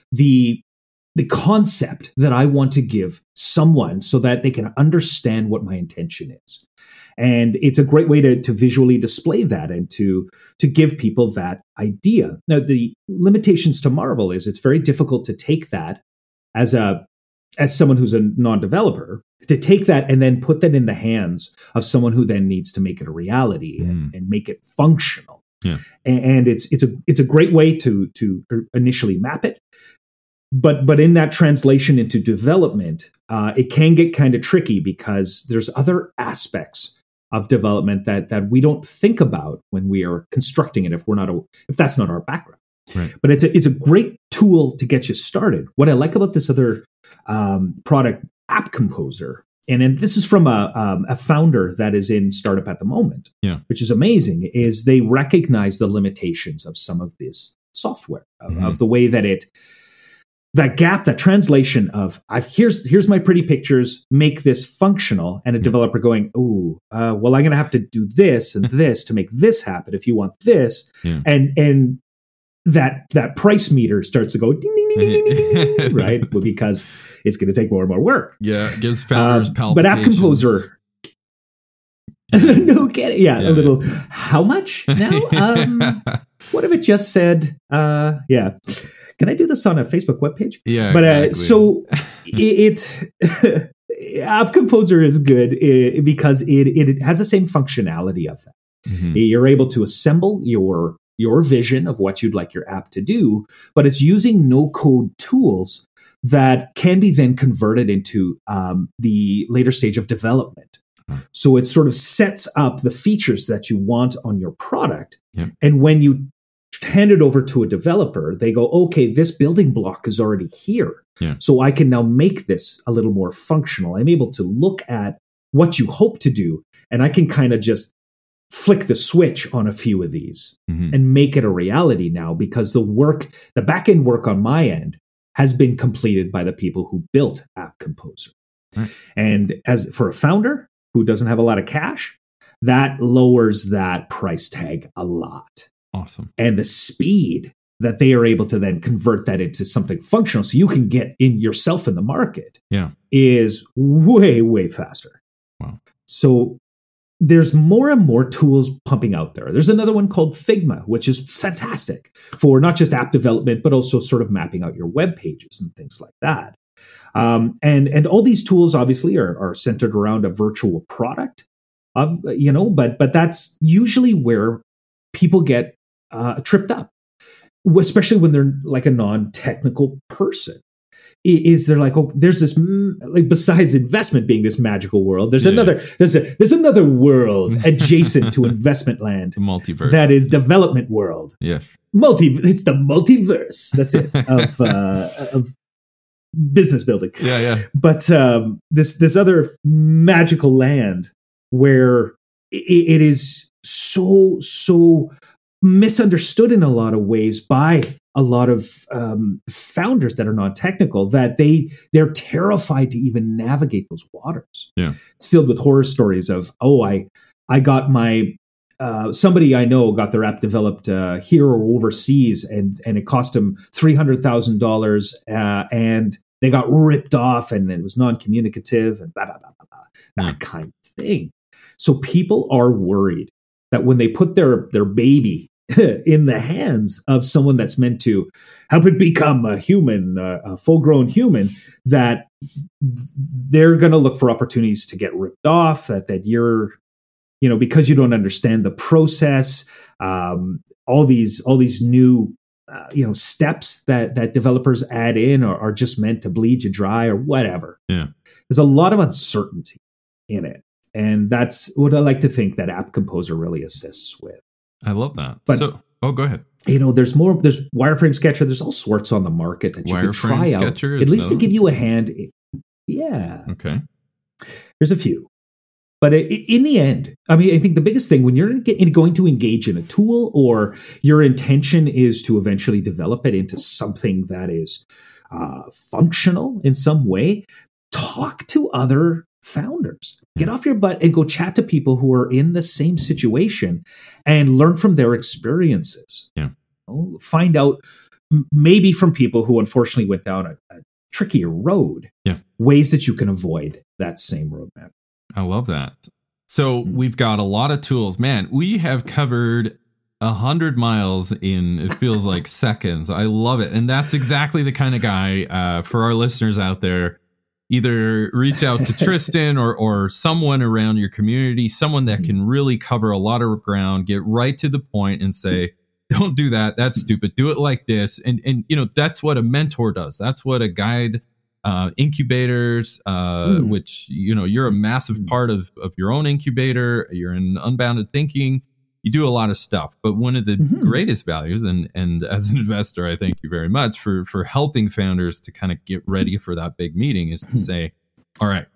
the the concept that I want to give someone so that they can understand what my intention is. And it's a great way to, to visually display that and to, to give people that idea. Now, the limitations to Marvel is it's very difficult to take that as a as someone who's a non-developer, to take that and then put that in the hands of someone who then needs to make it a reality mm. and, and make it functional.
Yeah.
And, and it's it's a it's a great way to to initially map it. But but in that translation into development, uh, it can get kind of tricky because there's other aspects of development that that we don't think about when we are constructing it if we're not a, if that's not our background.
Right.
But it's a it's a great tool to get you started. What I like about this other um, product, App Composer, and, and this is from a um, a founder that is in startup at the moment,
yeah.
which is amazing, is they recognize the limitations of some of this software, of,
mm-hmm. of
the way that it. That gap, that translation of I've here's here's my pretty pictures, make this functional, and a developer going, oh, uh, well, I'm going to have to do this and this to make this happen. If you want this,
yeah.
and and that that price meter starts to go ding ding ding ding ding, ding, ding right? Well, because it's going to take more and more work.
Yeah, it gives founders
um,
palpitations.
But App Composer, no kidding, yeah, yeah, a little. Yeah. How much now? Um, what if it just said, uh, yeah. Can I do this on a Facebook webpage?
Yeah,
but uh, exactly. so it, it App Composer is good uh, because it it has the same functionality of that. Mm-hmm. You're able to assemble your your vision of what you'd like your app to do, but it's using no code tools that can be then converted into um, the later stage of development. Mm-hmm. So it sort of sets up the features that you want on your product,
yep.
and when you hand it over to a developer, they go, okay, this building block is already here.
Yeah.
So I can now make this a little more functional. I'm able to look at what you hope to do, and I can kind of just flick the switch on a few of these
mm-hmm.
and make it a reality now, because the work, the back-end work on my end has been completed by the people who built App Composer.
Right.
And as for a founder who doesn't have a lot of cash, that lowers that price tag a lot.
Awesome.
And the speed that they are able to then convert that into something functional so you can get in yourself in the market
yeah.
is way, way faster.
Wow.
So there's more and more tools pumping out there. There's another one called Figma, which is fantastic for not just app development, but also sort of mapping out your web pages and things like that. Um, and, and all these tools obviously are, are centered around a virtual product, of, you know, but, but that's usually where people get Uh, tripped up, especially when they're like a non-technical person. Is they're like, oh, there's this like besides investment being this magical world, there's
yeah.
another there's a there's another world adjacent to investment land,
the multiverse.
That is development world.
Yes,
multi. It's the multiverse. That's it of uh, of business building.
Yeah, yeah.
But um, this this other magical land where it, it is so so. misunderstood in a lot of ways by a lot of um, founders that are non-technical, that they they're terrified to even navigate those waters.
Yeah,
it's filled with horror stories of oh, I I got my uh, somebody I know got their app developed uh, here or overseas, and and it cost them three hundred thousand uh, dollars, and they got ripped off, and it was non-communicative, and blah blah blah blah, blah that yeah. kind of thing. So people are worried that when they put their their baby in the hands of someone that's meant to help it become a human, uh, a full-grown human, that they're going to look for opportunities to get ripped off, that that you're, you know, because you don't understand the process, um, all these all these new, uh, you know, steps that that developers add in are, are just meant to bleed you dry or whatever.
Yeah,
there's a lot of uncertainty in it. And that's what I like to think that App Composer really assists with.
I love that.
But,
so, oh, go ahead.
You know, there's more. There's Wireframe Sketcher. There's all sorts on the market that you
Wireframe
can try out,
Sketcher
at least
another?
to give you a hand. Yeah.
Okay.
There's a few, but in the end, I mean, I think the biggest thing when you're going to engage in a tool, or your intention is to eventually develop it into something that is uh, functional in some way, talk to other founders. Get off your butt and go chat to people who are in the same situation and learn from their experiences.
Yeah.
You know, find out m- maybe from people who unfortunately went down a, a trickier road,
yeah.
ways that you can avoid that same roadmap.
I love that. So mm-hmm. we've got a lot of tools. Man, we have covered a hundred miles in, it feels like seconds. I love it. And that's exactly the kind of guy, uh, for our listeners out there, either reach out to Tristan or or someone around your community, someone that can really cover a lot of ground, get right to the point and say, don't do that. That's stupid. Do it like this. And, and you know, that's what a mentor does. That's what a guide, uh, incubators, uh, mm. which, you know, you're a massive part of, of your own incubator. You're in Unbounded Thinking. You do a lot of stuff, but one of the mm-hmm. greatest values, and and as an investor, I thank you very much for for helping founders to kind of get ready for that big meeting, is to say, all right,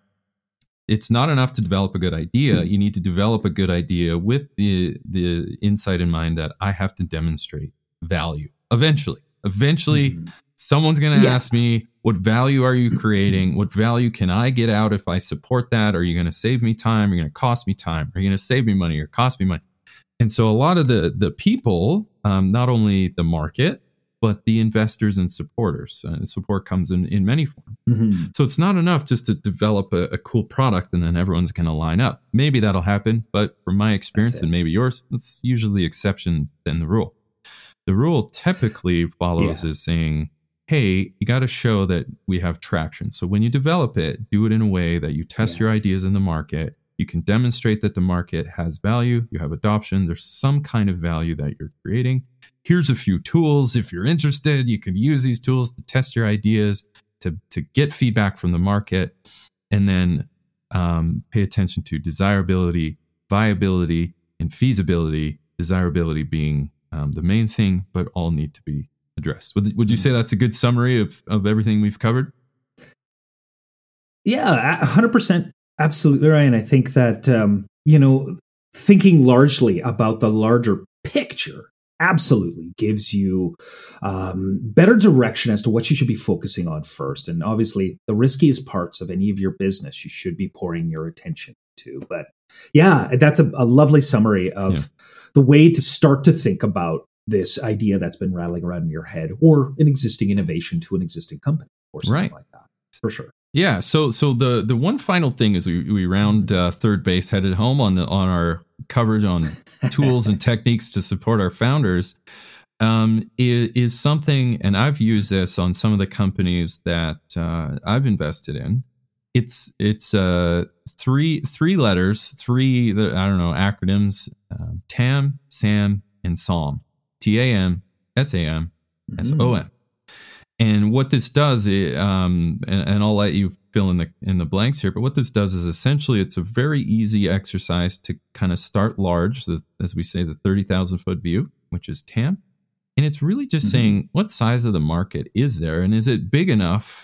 it's not enough to develop a good idea. You need to develop a good idea with the the insight in mind that I have to demonstrate value. Eventually, eventually, mm-hmm. someone's going to yeah. ask me, what value are you creating? What value can I get out if I support that? Are you going to save me time? Are you going to cost me time? Are you going to save me money or cost me money? And so a lot of the the people, um, not only the market, but the investors and supporters. Uh, support comes in, in many forms. Mm-hmm. So it's not enough just to develop a, a cool product and then everyone's going to line up. Maybe that'll happen, but from my experience and maybe yours, that's usually the exception than the rule. The rule typically follows yeah. is saying, hey, you got to show that we have traction. So when you develop it, do it in a way that you test yeah. your ideas in the market. You can demonstrate that the market has value. You have adoption. There's some kind of value that you're creating. Here's a few tools. If you're interested, you can use these tools to test your ideas, to, to get feedback from the market, and then um, pay attention to desirability, viability, and feasibility. Desirability being um, the main thing, but all need to be addressed. Would, would you say that's a good summary of, of everything we've covered?
Yeah, one hundred percent. Absolutely right. And I think that, um, you know, thinking largely about the larger picture absolutely gives you um, better direction as to what you should be focusing on first. And obviously, the riskiest parts of any of your business, you should be pouring your attention to. But yeah, that's a, a lovely summary of yeah. the way to start to think about this idea that's been rattling around in your head, or an existing innovation to an existing company or something
right.
like that, for sure.
Yeah, so so the the one final thing is we we round uh, third base, headed home on the on our coverage on tools and techniques to support our founders, um, is, is something, and I've used this on some of the companies that uh, I've invested in. It's it's uh, three three letters, three I don't know acronyms: uh, T A M, SAM, and SOM. T A M, S A M, S O M. And what this does, it, um, and, and I'll let you fill in the in the blanks here, but what this does is essentially it's a very easy exercise to kind of start large, the, as we say, the thirty thousand foot view, which is T A M. And it's really just mm-hmm. saying, what size of the market is there? And is it big enough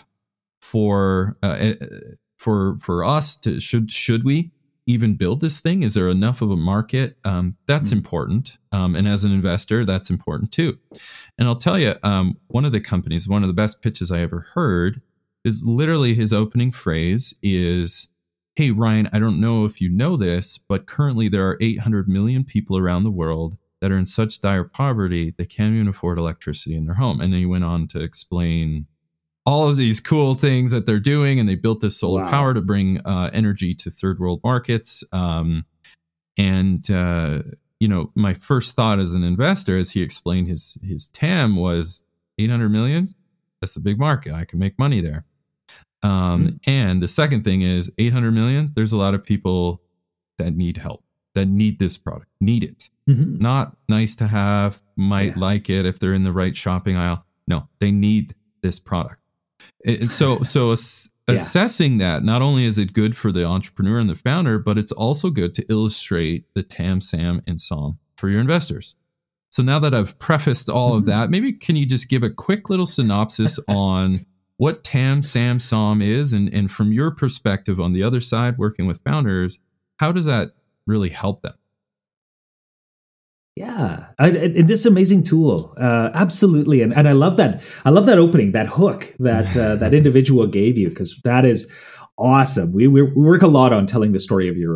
for uh, for for us to, should should we even build this thing? Is there enough of a market? Um, that's mm-hmm. important. Um, and as an investor, that's important too. And I'll tell you, um, one of the companies, one of the best pitches I ever heard is literally his opening phrase is, hey, Ryan, I don't know if you know this, but currently there are eight hundred million people around the world that are in such dire poverty, they can't even afford electricity in their home. And then he went on to explain all of these cool things that they're doing, and they built this solar wow. power to bring uh, energy to third world markets. Um, and, uh, you know, my first thought as an investor, as he explained his his T A M, was eight hundred million. That's a big market. I can make money there. Um, mm-hmm. And the second thing is eight hundred million. There's a lot of people that need help, that need this product, need it. Mm-hmm. Not nice to have, might yeah. like it if they're in the right shopping aisle. No, they need this product. And so, so ass- yeah. assessing that, not only is it good for the entrepreneur and the founder, but it's also good to illustrate the T A M, SAM, and SOM for your investors. So now that I've prefaced all mm-hmm. of that, maybe can you just give a quick little synopsis on what T A M, SAM, SOM is, and, and from your perspective on the other side, working with founders, how does that really help them?
Yeah, I, and this amazing tool, uh, absolutely, and and I love that. I love that opening, that hook that uh, that individual gave you, because that is awesome. We, we we work a lot on telling the story of your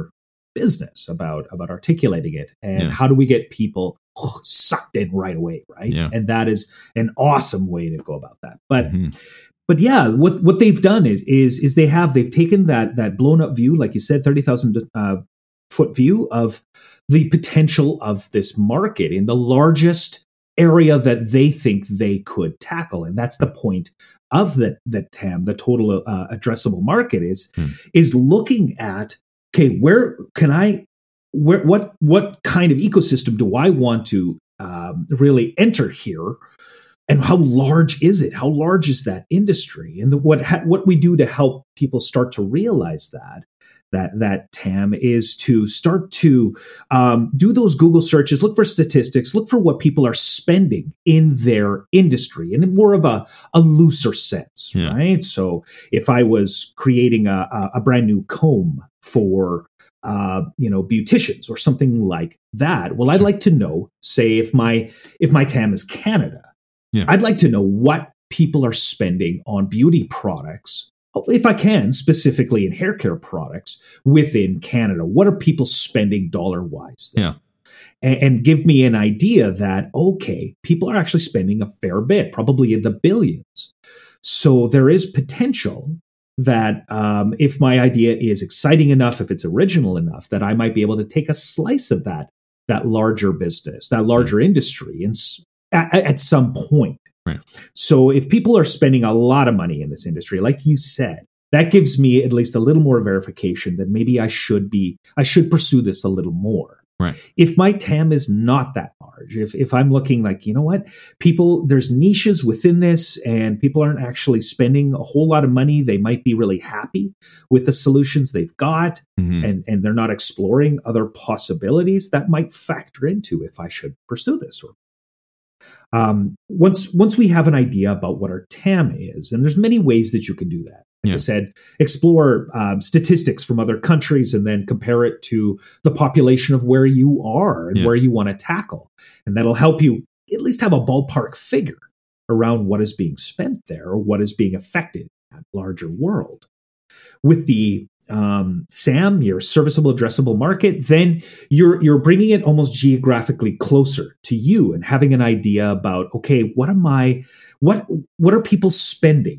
business, about about articulating it, and
Yeah.
how do we get people sucked in right away, right?
Yeah.
And that is an awesome way to go about that. But
Mhm.
but yeah, what what they've done is is is they have they've taken that that blown up view, like you said, thirty thousand uh, foot view of the potential of this market in the largest area that they think they could tackle, and that's the point of the the T A M, the total uh, addressable market, is
Hmm.
is looking at, okay, where can I, where what what kind of ecosystem do I want to um, really enter here, and how large is it? How large is that industry? And the, what ha, what we do to help people start to realize that. That that T A M is to start to um, do those Google searches, look for statistics, look for what people are spending in their industry, and in more of a, a looser sense,
Yeah.
right? So if I was creating a, a, a brand new comb for uh, you know beauticians or something like that, well, I'd
Sure.
like to know, say, if my if my T A M is Canada,
Yeah.
I'd like to know what people are spending on beauty products, if I can, specifically in hair care products within Canada. What are people spending dollar wise?
Yeah.
And, and give me an idea that, okay, people are actually spending a fair bit, probably in the billions. So there is potential that um, if my idea is exciting enough, if it's original enough, that I might be able to take a slice of that, that larger business, that larger mm. industry, and at, at some point.
Right.
So if people are spending a lot of money in this industry, like you said, that gives me at least a little more verification that maybe I should be, I should pursue this a little more.
Right.
If my T A M is not that large, if if I'm looking like, you know what, people, there's niches within this and people aren't actually spending a whole lot of money, they might be really happy with the solutions they've got, mm-hmm. and, and they're not exploring other possibilities, that might factor into if I should pursue this. Or Um, once once we have an idea about what our T A M is, and there's many ways that you can do that. Like
yeah.
I said, explore um, statistics from other countries and then compare it to the population of where you are and yes. where you want to tackle. And that'll help you at least have a ballpark figure around what is being spent there or what is being affected in that larger world. With the Um, S A M, your serviceable addressable market, then you're you're bringing it almost geographically closer to you and having an idea about, okay, what am I, what what are people spending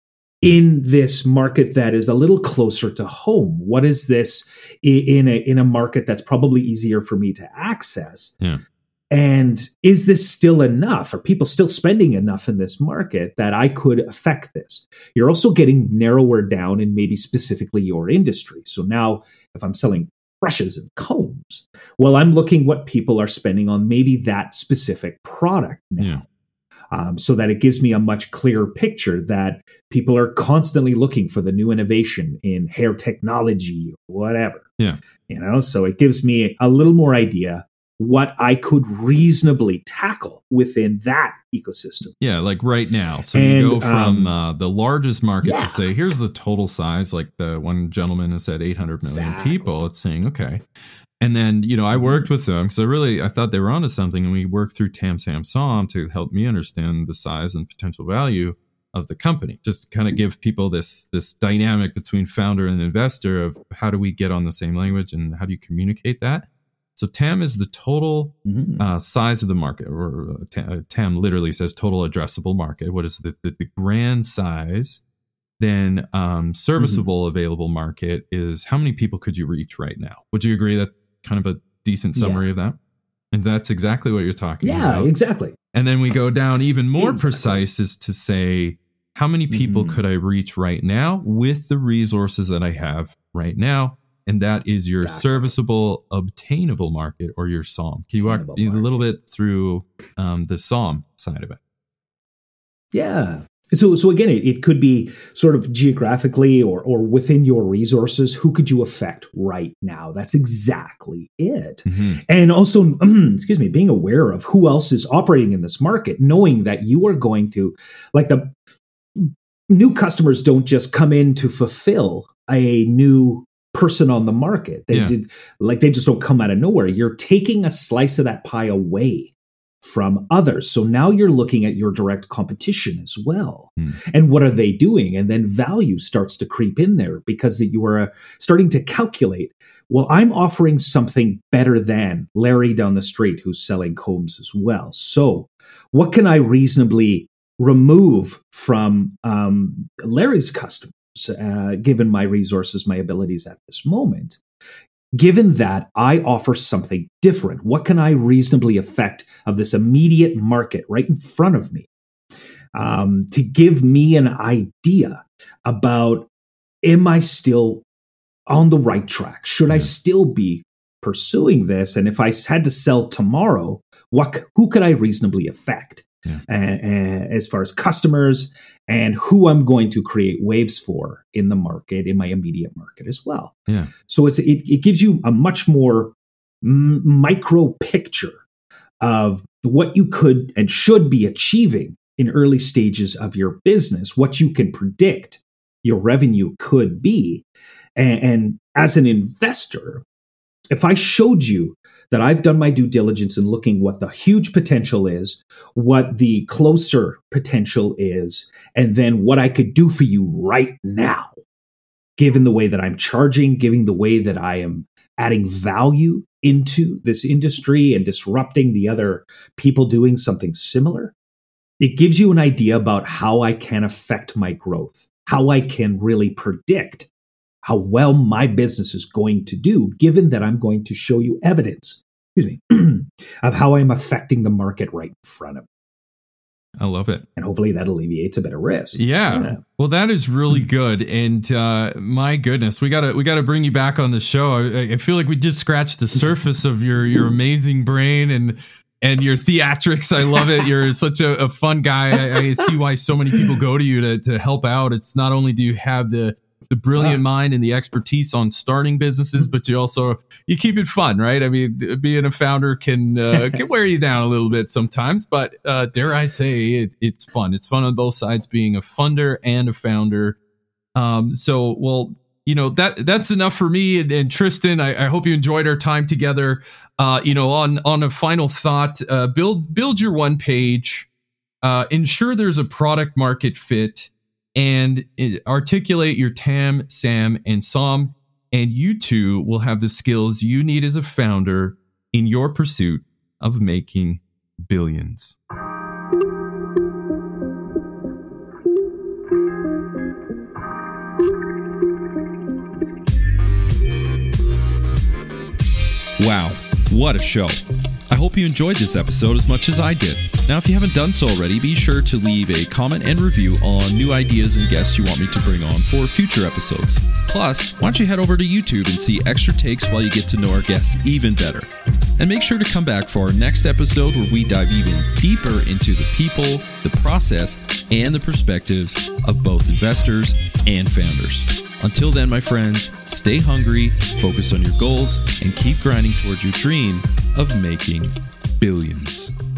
in this market that is a little closer to home? What is this in a in a market that's probably easier for me to access?
Yeah.
And is this still enough? Are people still spending enough in this market that I could affect this? You're also getting narrower down in maybe specifically your industry. So now if I'm selling brushes and combs, well, I'm looking what people are spending on maybe that specific product now.
Yeah.
Um, so that it gives me a much clearer picture that people are constantly looking for the new innovation in hair technology or whatever.
Yeah.
You know, so it gives me a little more idea what I could reasonably tackle within that ecosystem.
Yeah, like right now. So
and,
you go from
um,
uh, the largest market
yeah.
to say, here's the total size, like the one gentleman has said eight hundred million
exactly.
people. It's saying, okay. And then, you know, I worked with them because I really, I thought they were onto something. And we worked through T A M, S A M, S O M to help me understand the size and potential value of the company. Just to kind of give people this, this dynamic between founder and investor of how do we get on the same language and how do you communicate that? So T A M is the total mm-hmm. uh, size of the market, or T A M literally says total addressable market. What is the, the, the grand size? Then um, serviceable mm-hmm. available market is how many people could you reach right now? Would you agree that kind of a decent summary yeah. of that? And that's exactly what you're talking
yeah,
about.
Yeah, exactly.
And then we go down even more
exactly.
precise is to say, how many people mm-hmm. could I reach right now with the resources that I have right now? And that is your exactly. serviceable, obtainable market, or your S O M. Can you walk a little bit through um, the S O M side of it?
Yeah. So, so again, it, it could be sort of geographically or or within your resources. Who could you affect right now? That's exactly it. Mm-hmm. And also, excuse me, being aware of who else is operating in this market, knowing that you are going to, like the new customers don't just come in to fulfill a new person on the market. They
yeah.
did, like they just don't come out of nowhere. You're taking a slice of that pie away from others. So now you're looking at your direct competition as well.
Hmm.
And what are they doing? And then value starts to creep in there because you are uh, starting to calculate, well, I'm offering something better than Larry down the street who's selling combs as well. So what can I reasonably remove from um, Larry's customers, uh, given my resources, my abilities at this moment? Given that I offer something different, what can I reasonably affect of this immediate market right in front of me um, to give me an idea about, am I still on the right track? Should I still be pursuing this? And if I had to sell tomorrow, what who could I reasonably affect? Yeah. And, and as far as customers and who I'm going to create waves for in the market, in my immediate market as well.
Yeah.
So it's it, it gives you a much more m- micro picture of what you could and should be achieving in early stages of your business, what you can predict your revenue could be. And, and as an investor, if I showed you that I've done my due diligence in looking what the huge potential is, what the closer potential is, and then what I could do for you right now, given the way that I'm charging, given the way that I am adding value into this industry and disrupting the other people doing something similar, it gives you an idea about how I can affect my growth, how I can really predict how well my business is going to do, given that I'm going to show you evidence, excuse me, of how I'm affecting the market right in front of me.
I love it.
And hopefully that alleviates a bit of risk.
Yeah. yeah. Well, that is really good. And uh, my goodness, we gotta we gotta bring you back on the show. I, I feel like we just scratched the surface of your your amazing brain and and your theatrics. I love it. You're such a, a fun guy. I, I see why so many people go to you to to help out. It's not only do you have the the brilliant mind and the expertise on starting businesses, but you also, you keep it fun, right? I mean, being a founder can, uh, can wear you down a little bit sometimes, but, uh, dare I say it, it's fun. It's fun on both sides, being a funder and a founder. Um, so, well, you know, that, that's enough for me and, and Tristan. I, I hope you enjoyed our time together. Uh, you know, on, on a final thought, uh, build, build your one page, uh, ensure there's a product market fit, and articulate your T A M, S A M, and S O M, and you too will have the skills you need as a founder in your pursuit of making billions. Wow, what a show. I hope you enjoyed this episode as much as I did. Now, if you haven't done so already, be sure to leave a comment and review on new ideas and guests you want me to bring on for future episodes. Plus, why don't you head over to YouTube and see extra takes while you get to know our guests even better. And make sure to come back for our next episode where we dive even deeper into the people, the process, and the perspectives of both investors and founders. Until then, my friends, stay hungry, focus on your goals, and keep grinding towards your dream of making billions.